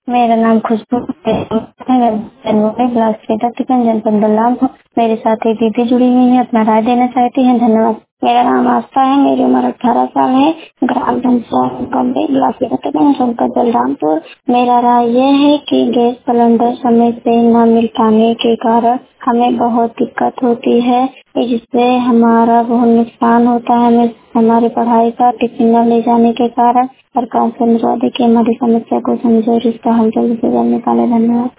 मेरा नाम खुशबू है। मैं ब्लाक से दत्तगंज जनपद बलरामपुर। मेरे साथ एक दीदी जुड़ी हुई है, अपना राय देना चाहती हैं। धन्यवाद। मेरा नाम आस्था है, मेरी उम्र 18 साल है। ग्राम पंचायत कम्बे ब्लाक से दत्तगंज जनपद बलरामपुर। मेरा राय यह है कि गैस सिलेंडर समय से न मिल पाने के कारण हमें बहुत दिक्कत होती है, जिससे हमारा बहुत नुकसान होता है। हमें हमारी पढ़ाई का टिफिन न ले जाने के कारण सरकार से अनुरोध है कि हमारी समस्या को समझे और इसका हल जल्द से जल्द निकाले। धन्यवाद।